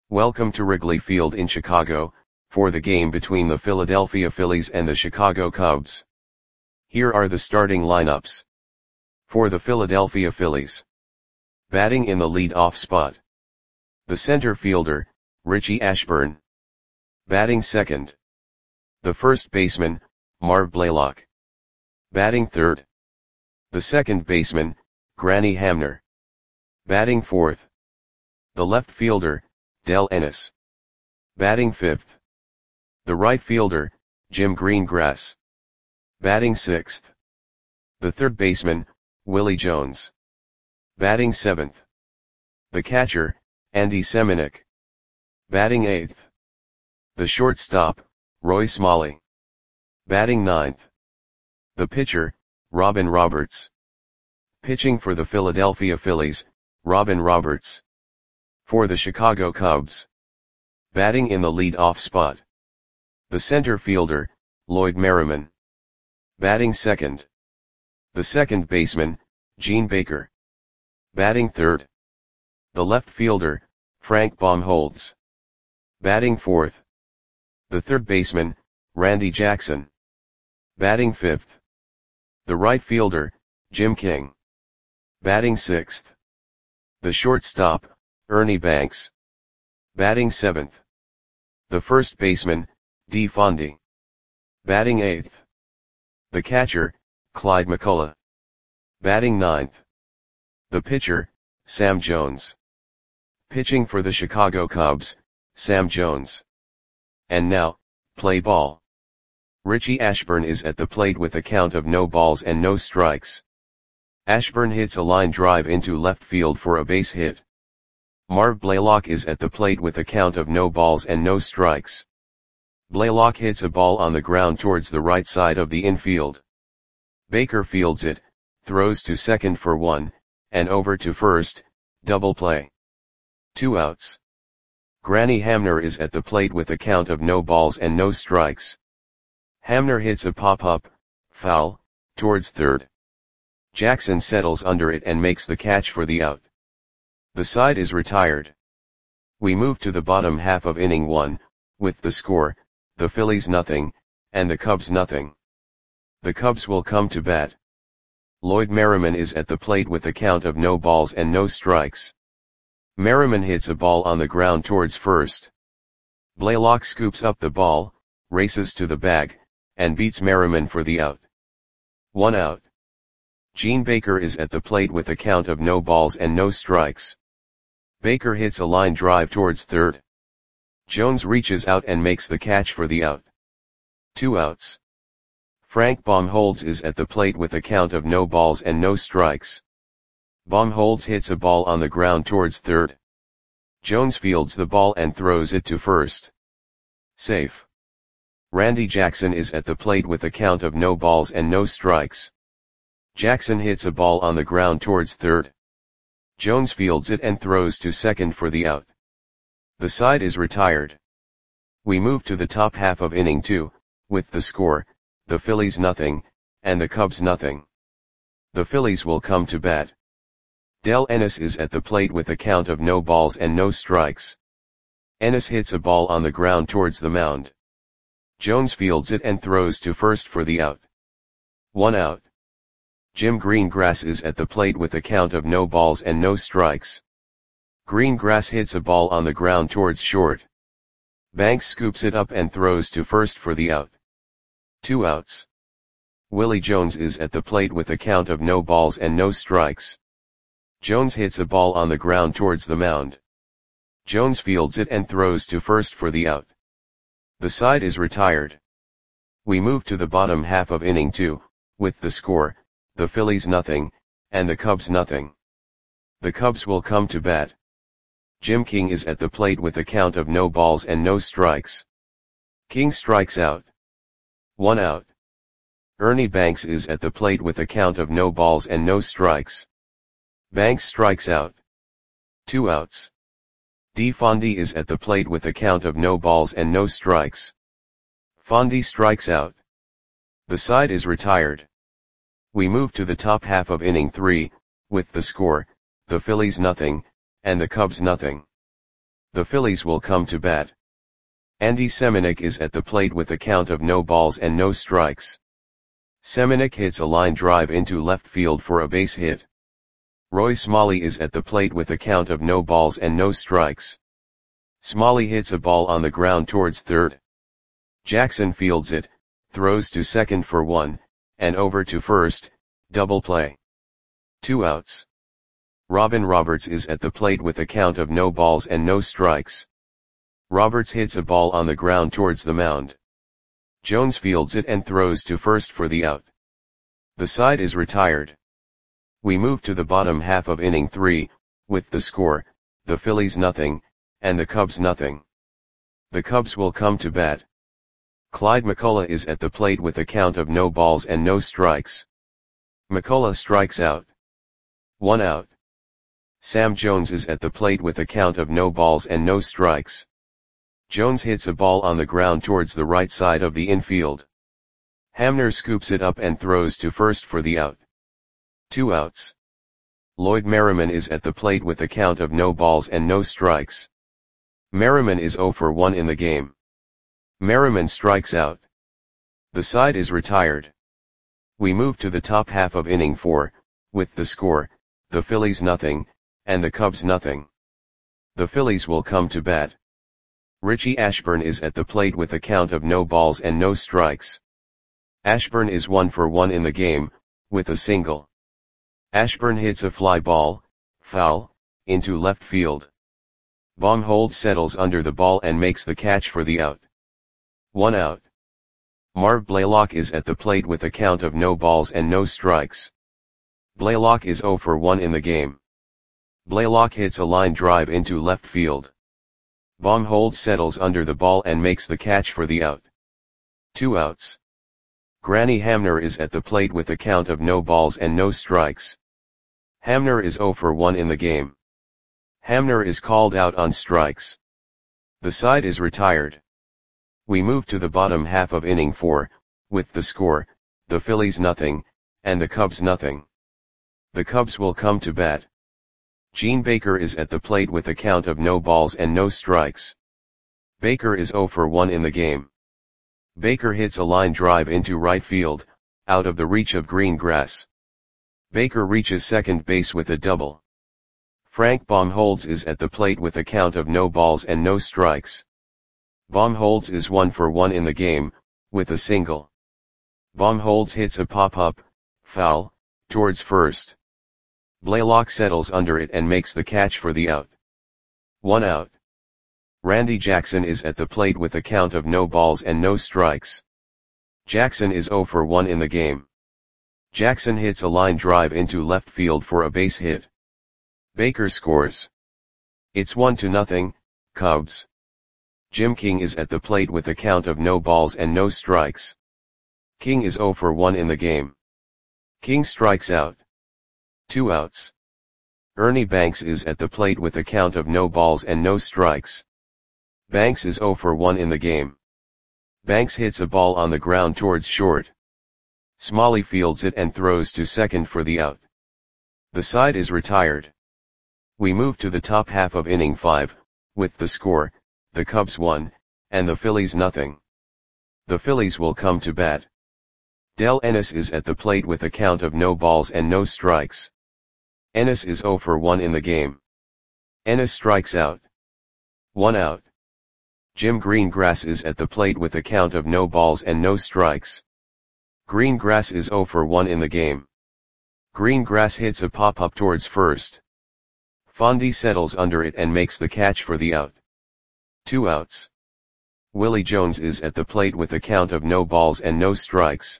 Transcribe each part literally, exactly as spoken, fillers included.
Welcome to Wrigley Field in Chicago, for the game between the Philadelphia Phillies and the Chicago Cubs. Here are the starting lineups. For the Philadelphia Phillies. Batting in the lead-off spot. The center fielder, Richie Ashburn. Batting second. The first baseman, Marv Blaylock. Batting third. The second baseman, Granny Hamner. Batting fourth. The left fielder, Del Ennis. Batting fifth. The right fielder, Jim Greengrass. Batting sixth. The third baseman, Willie Jones. Batting seventh. The catcher, Andy Semenuk. Batting eighth. The shortstop, Roy Smalley. Batting ninth. The pitcher, Robin Roberts. Pitching for the Philadelphia Phillies, Robin Roberts. For the Chicago Cubs. Batting in the lead-off spot. The center fielder, Lloyd Merriman. Batting second. The second baseman, Gene Baker. Batting third. The left fielder, Frank Baumholtz. Batting fourth. The third baseman, Randy Jackson. Batting fifth. The right fielder, Jim King. Batting sixth. The shortstop, Ernie Banks. Batting seventh. The first baseman, Dee Fondy. Batting eighth. The catcher, Clyde McCullough. Batting ninth. The pitcher, Sam Jones. Pitching for the Chicago Cubs, Sam Jones. And now, play ball. Richie Ashburn is at the plate with a count of no balls and no strikes. Ashburn hits a line drive into left field for a base hit. Marv Blaylock is at the plate with a count of no balls and no strikes. Blaylock hits a ball on the ground towards the right side of the infield. Baker fields it, throws to second for one, and over to first, double play. Two outs. Granny Hamner is at the plate with a count of no balls and no strikes. Hamner hits a pop-up, foul, towards third. Jackson settles under it and makes the catch for the out. The side is retired. We move to the bottom half of inning one, with the score, the Phillies nothing, and the Cubs nothing. The Cubs will come to bat. Lloyd Merriman is at the plate with a count of no balls and no strikes. Merriman hits a ball on the ground towards first. Blaylock scoops up the ball, races to the bag, and beats Merriman for the out. One out. Gene Baker is at the plate with a count of no balls and no strikes. Baker hits a line drive towards third. Jones reaches out and makes the catch for the out. Two outs. Frank Baumholtz is at the plate with a count of no balls and no strikes. Baumholtz hits a ball on the ground towards third. Jones fields the ball and throws it to first. Safe. Randy Jackson is at the plate with a count of no balls and no strikes. Jackson hits a ball on the ground towards third. Jones fields it and throws to second for the out. The side is retired. We move to the top half of inning two, with the score, the Phillies nothing, and the Cubs nothing. The Phillies will come to bat. Del Ennis is at the plate with a count of no balls and no strikes. Ennis hits a ball on the ground towards the mound. Jones fields it and throws to first for the out. One out. Jim Greengrass is at the plate with a count of no balls and no strikes. Greengrass hits a ball on the ground towards short. Banks scoops it up and throws to first for the out. Two outs. Willie Jones is at the plate with a count of no balls and no strikes. Jones hits a ball on the ground towards the mound. Jones fields it and throws to first for the out. The side is retired. We move to the bottom half of inning two, with the score, the Phillies nothing, and the Cubs nothing. The Cubs will come to bat. Jim King is at the plate with a count of no balls and no strikes. King strikes out. One out. Ernie Banks is at the plate with a count of no balls and no strikes. Banks strikes out. Two outs. Dee Fondy is at the plate with a count of no balls and no strikes. Fondy strikes out. The side is retired. We move to the top half of inning three, with the score, the Phillies nothing, and the Cubs nothing. The Phillies will come to bat. Andy Semenuk is at the plate with a count of no balls and no strikes. Semenuk hits a line drive into left field for a base hit. Roy Smalley is at the plate with a count of no balls and no strikes. Smalley hits a ball on the ground towards third. Jackson fields it, throws to second for one, and over to first, double play. Two outs. Robin Roberts is at the plate with a count of no balls and no strikes. Roberts hits a ball on the ground towards the mound. Jones fields it and throws to first for the out. The side is retired. We move to the bottom half of inning three, with the score, the Phillies nothing, and the Cubs nothing. The Cubs will come to bat. Clyde McCullough is at the plate with a count of no balls and no strikes. McCullough strikes out. One out. Sam Jones is at the plate with a count of no balls and no strikes. Jones hits a ball on the ground towards the right side of the infield. Hamner scoops it up and throws to first for the out. Two outs. Lloyd Merriman is at the plate with a count of no balls and no strikes. Merriman is oh for one in the game. Merriman strikes out. The side is retired. We move to the top half of inning four, with the score, the Phillies nothing, and the Cubs nothing. The Phillies will come to bat. Richie Ashburn is at the plate with a count of no balls and no strikes. Ashburn is one for one in the game, with a single. Ashburn hits a fly ball, foul, into left field. Baumholtz settles under the ball and makes the catch for the out. One out. Marv Blaylock is at the plate with a count of no balls and no strikes. Blaylock is oh for one in the game. Blaylock hits a line drive into left field. Baumholtz settles under the ball and makes the catch for the out. Two outs. Granny Hamner is at the plate with a count of no balls and no strikes. Hamner is oh for one in the game. Hamner is called out on strikes. The side is retired. We move to the bottom half of inning four, with the score, the Phillies nothing, and the Cubs nothing. The Cubs will come to bat. Gene Baker is at the plate with a count of no balls and no strikes. Baker is oh for one in the game. Baker hits a line drive into right field, out of the reach of green grass. Baker reaches second base with a double. Frank Baumholtz is at the plate with a count of no balls and no strikes. Baumholtz is one for one in the game, with a single. Baumholtz hits a pop-up, foul, towards first. Blaylock settles under it and makes the catch for the out. One out. Randy Jackson is at the plate with a count of no balls and no strikes. Jackson is oh for one in the game. Jackson hits a line drive into left field for a base hit. Baker scores. It's one to nothing, Cubs. Jim King is at the plate with a count of no balls and no strikes. King is oh for one in the game. King strikes out. Two outs. Ernie Banks is at the plate with a count of no balls and no strikes. Banks is oh for one in the game. Banks hits a ball on the ground towards short. Smalley fields it and throws to second for the out. The side is retired. We move to the top half of inning five, with the score, the Cubs one, and the Phillies nothing. The Phillies will come to bat. Del Ennis is at the plate with a count of no balls and no strikes. Ennis is oh for one in the game. Ennis strikes out. One out. Jim Greengrass is at the plate with a count of no balls and no strikes. Greengrass is oh for one in the game. Greengrass hits a pop-up towards first. Fondy settles under it and makes the catch for the out. Two outs. Willie Jones is at the plate with a count of no balls and no strikes.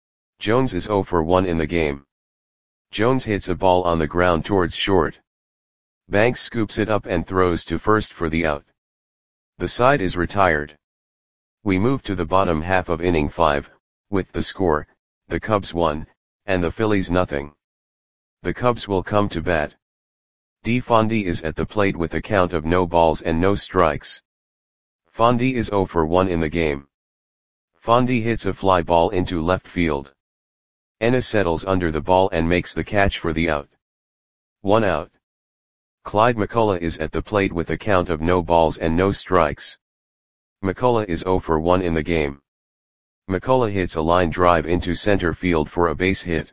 Jones is oh for one in the game. Jones hits a ball on the ground towards short. Banks scoops it up and throws to first for the out. The side is retired. We move to the bottom half of inning five, with the score, the Cubs one, and the Phillies nothing. The Cubs will come to bat. D. Fondy is at the plate with a count of no balls and no strikes. Fondy is oh for one in the game. Fondy hits a fly ball into left field. Ennis settles under the ball and makes the catch for the out. One out. Clyde McCullough is at the plate with a count of no balls and no strikes. McCullough is zero for one in the game. McCullough hits a line drive into center field for a base hit.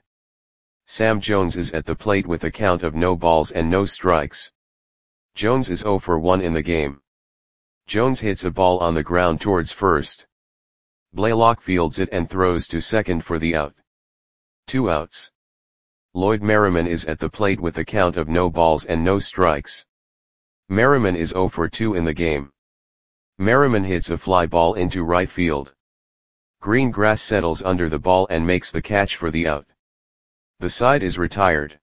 Sam Jones is at the plate with a count of no balls and no strikes. Jones is zero for one in the game. Jones hits a ball on the ground towards first. Blaylock fields it and throws to second for the out. Two outs. Lloyd Merriman is at the plate with a count of no balls and no strikes. Merriman is zero for two in the game. Merriman hits a fly ball into right field. Greengrass settles under the ball and makes the catch for the out. The side is retired.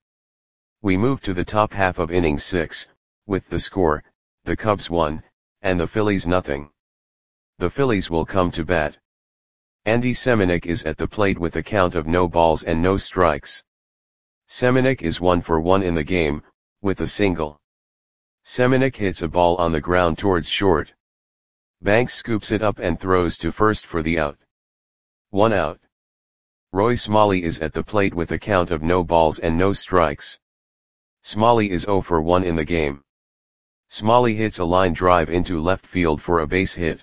We move to the top half of inning six, with the score, the Cubs one, and the Phillies nothing. The Phillies will come to bat. Andy Seminick is at the plate with a count of no balls and no strikes. Seminick is one for one in the game, with a single. Seminick hits a ball on the ground towards short. Banks scoops it up and throws to first for the out. One out. Roy Smalley is at the plate with a count of no balls and no strikes. Smalley is zero for one in the game. Smalley hits a line drive into left field for a base hit.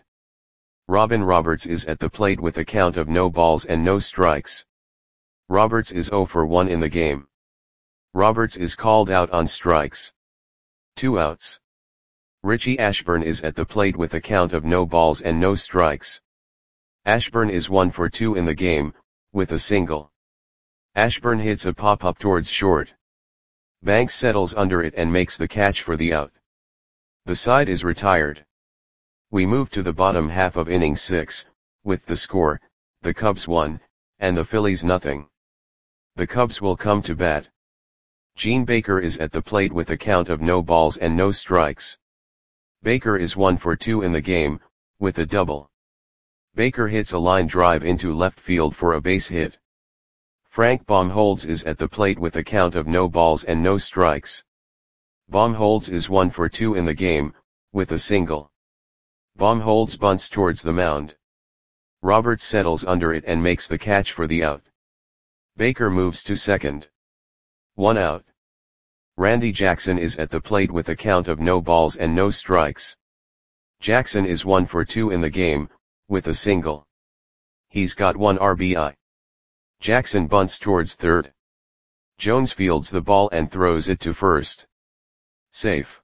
Robin Roberts is at the plate with a count of no balls and no strikes. Roberts is zero for one in the game. Roberts is called out on strikes. Two outs. Richie Ashburn is at the plate with a count of no balls and no strikes. Ashburn is one for two in the game, with a single. Ashburn hits a pop-up towards short. Banks settles under it and makes the catch for the out. The side is retired. We move to the bottom half of inning six, with the score, the Cubs one, and the Phillies nothing. The Cubs will come to bat. Gene Baker is at the plate with a count of no balls and no strikes. Baker is one for two in the game, with a double. Baker hits a line drive into left field for a base hit. Frank Baumholtz is at the plate with a count of no balls and no strikes. Baumholtz is one for two in the game, with a single. Baumholtz bunts towards the mound. Roberts settles under it and makes the catch for the out. Baker moves to second. One out. Randy Jackson is at the plate with a count of no balls and no strikes. Jackson is one for two in the game, with a single. He's got one R B I. Jackson bunts towards third. Jones fields the ball and throws it to first. Safe.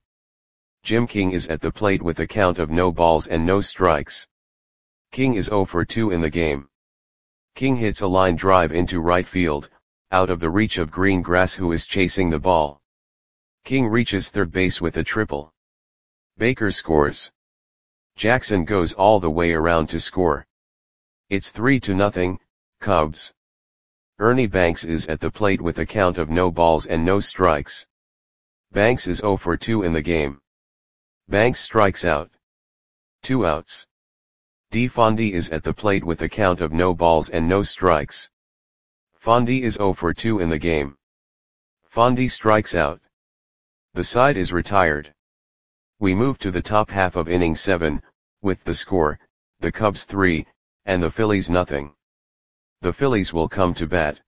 Jim King is at the plate with a count of no balls and no strikes. King is zero for two in the game. King hits a line drive into right field, out of the reach of Greengrass who is chasing the ball. King reaches third base with a triple. Baker scores. Jackson goes all the way around to score. It's three to nothing, Cubs. Ernie Banks is at the plate with a count of no balls and no strikes. Banks is zero for two in the game. Banks strikes out. Two outs. D. Fondy is at the plate with a count of no balls and no strikes. Fondy is zero for two in the game. Fondy strikes out. The side is retired. We move to the top half of inning seven, with the score, the Cubs three, and the Phillies nothing. The Phillies will come to bat.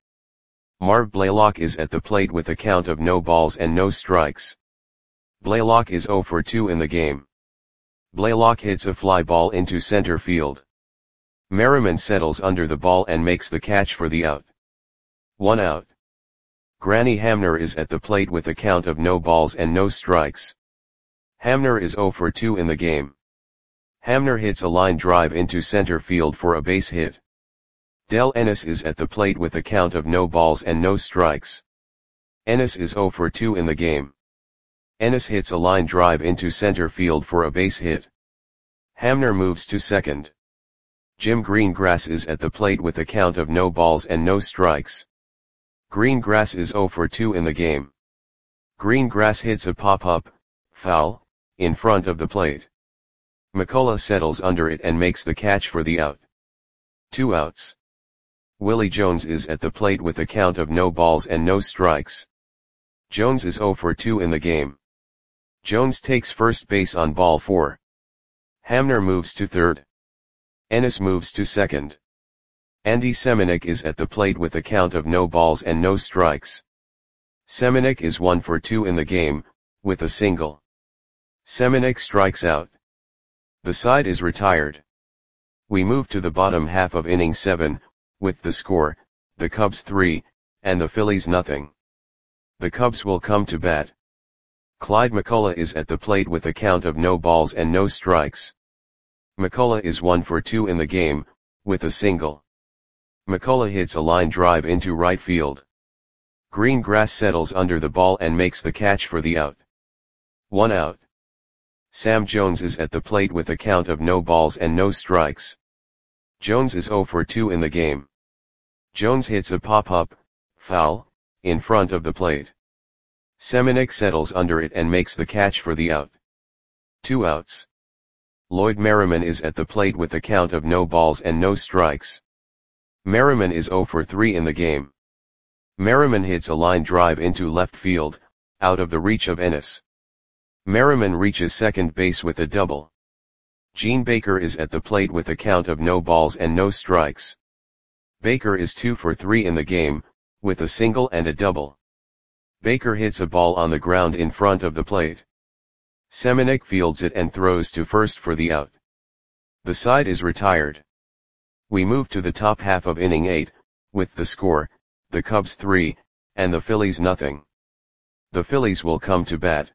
Marv Blaylock is at the plate with a count of no balls and no strikes. Blaylock is zero for two in the game. Blaylock hits a fly ball into center field. Merriman settles under the ball and makes the catch for the out. One out. Granny Hamner is at the plate with a count of no balls and no strikes. Hamner is zero for two in the game. Hamner hits a line drive into center field for a base hit. Del Ennis is at the plate with a count of no balls and no strikes. Ennis is zero for two in the game. Ennis hits a line drive into center field for a base hit. Hamner moves to second. Jim Greengrass is at the plate with a count of no balls and no strikes. Greengrass is zero for two in the game. Greengrass hits a pop-up, foul, in front of the plate. McCullough settles under it and makes the catch for the out. Two outs. Willie Jones is at the plate with a count of no balls and no strikes. Jones is zero for two in the game. Jones takes first base on ball four. Hamner moves to third. Ennis moves to second. Andy Seminick is at the plate with a count of no balls and no strikes. Seminick is one for two in the game, with a single. Semenuk strikes out. The side is retired. We move to the bottom half of inning seven, with the score, the Cubs three, and the Phillies nothing. The Cubs will come to bat. Clyde McCullough is at the plate with a count of no balls and no strikes. McCullough is one for two in the game, with a single. McCullough hits a line drive into right field. Greengrass settles under the ball and makes the catch for the out. One out. Sam Jones is at the plate with a count of no balls and no strikes. Jones is zero for two in the game. Jones hits a pop-up, foul, in front of the plate. Semenuk settles under it and makes the catch for the out. Two outs. Lloyd Merriman is at the plate with a count of no balls and no strikes. Merriman is zero for three in the game. Merriman hits a line drive into left field, out of the reach of Ennis. Merriman reaches second base with a double. Gene Baker is at the plate with a count of no balls and no strikes. Baker is two for three in the game, with a single and a double. Baker hits a ball on the ground in front of the plate. Semenuk fields it and throws to first for the out. The side is retired. We move to the top half of inning eight, with the score, the Cubs three, and the Phillies nothing. The Phillies will come to bat.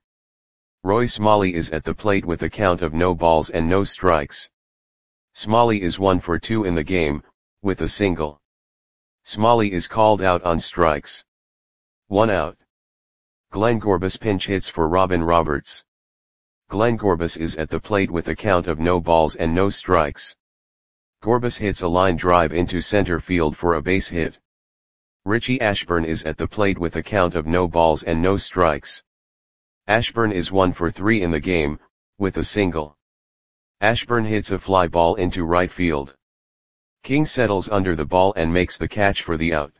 Roy Smalley is at the plate with a count of no balls and no strikes. Smalley is one for two in the game, with a single. Smalley is called out on strikes. One out. Glenn Gorbis pinch hits for Robin Roberts. Glenn Gorbis is at the plate with a count of no balls and no strikes. Gorbis hits a line drive into center field for a base hit. Richie Ashburn is at the plate with a count of no balls and no strikes. Ashburn is one for three in the game, with a single. Ashburn hits a fly ball into right field. King settles under the ball and makes the catch for the out.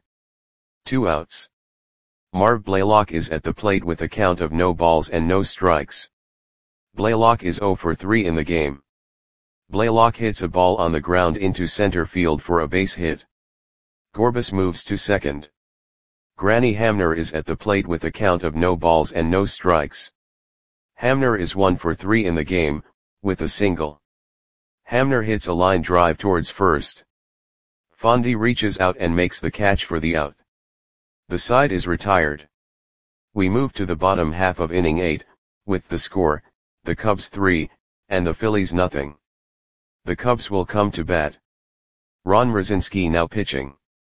Two outs. Marv Blaylock is at the plate with a count of no balls and no strikes. Blaylock is zero for three in the game. Blaylock hits a ball on the ground into center field for a base hit. Gorbis moves to second. Granny Hamner is at the plate with a count of no balls and no strikes. Hamner is one for three in the game, with a single. Hamner hits a line drive towards first. Fondy reaches out and makes the catch for the out. The side is retired. We move to the bottom half of inning eight, with the score, the Cubs three, and the Phillies nothing. The Cubs will come to bat. Ron Rosinski now pitching.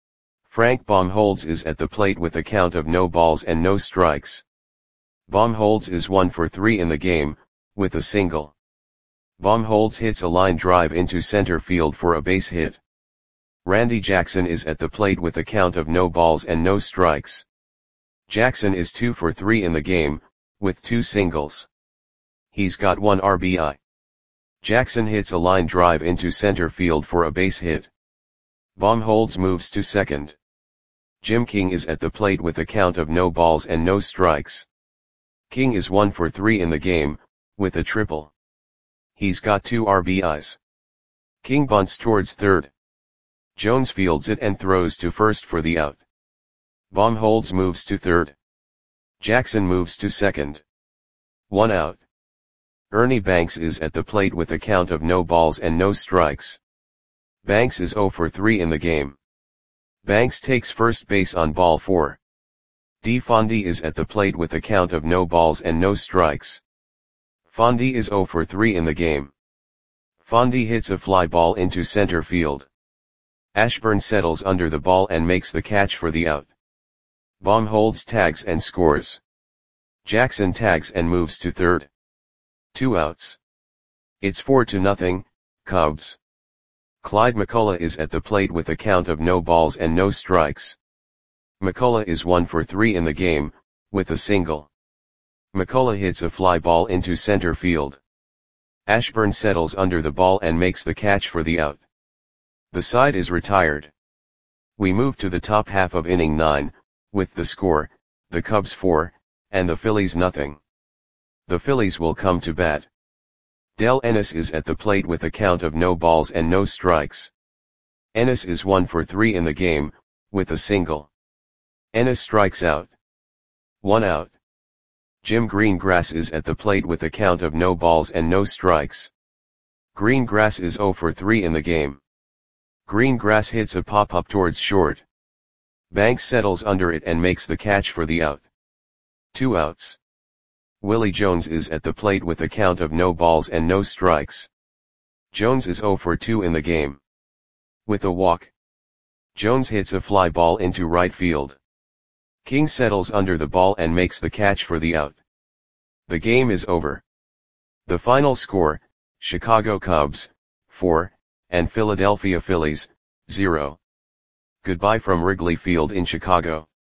Frank Baumholtz is at the plate with a count of no balls and no strikes. Baumholtz is one for three in the game, with a single. Baumholtz hits a line drive into center field for a base hit. Randy Jackson is at the plate with a count of no balls and no strikes. Jackson is two for three in the game, with two singles. He's got one R B I. Jackson hits a line drive into center field for a base hit. Baumholtz moves to second. Jim King is at the plate with a count of no balls and no strikes. King is one for three in the game, with a triple. He's got two R B Is. King bunts towards third. Jones fields it and throws to first for the out. Baumholtz moves to third. Jackson moves to second. One out. Ernie Banks is at the plate with a count of no balls and no strikes. Banks is zero for three in the game. Banks takes first base on ball four. D. Fondy is at the plate with a count of no balls and no strikes. Fondy is zero for three in the game. Fondy hits a fly ball into center field. Ashburn settles under the ball and makes the catch for the out. Baumholtz tags and scores. Jackson tags and moves to third. Two outs. It's four to nothing, Cubs. Clyde McCullough is at the plate with a count of no balls and no strikes. McCullough is one for three in the game, with a single. McCullough hits a fly ball into center field. Ashburn settles under the ball and makes the catch for the out. The side is retired. We move to the top half of inning nine, with the score, the Cubs four, and the Phillies nothing. The Phillies will come to bat. Del Ennis is at the plate with a count of no balls and no strikes. Ennis is one for three in the game, with a single. Ennis strikes out. One out. Jim Greengrass is at the plate with a count of no balls and no strikes. Greengrass is zero for three in the game. Greengrass hits a pop-up towards short. Banks settles under it and makes the catch for the out. Two outs. Willie Jones is at the plate with a count of no balls and no strikes. Jones is zero for two in the game. With a walk, Jones hits a fly ball into right field. King settles under the ball and makes the catch for the out. The game is over. The final score, Chicago Cubs, four, and Philadelphia Phillies, zero. Goodbye from Wrigley Field in Chicago.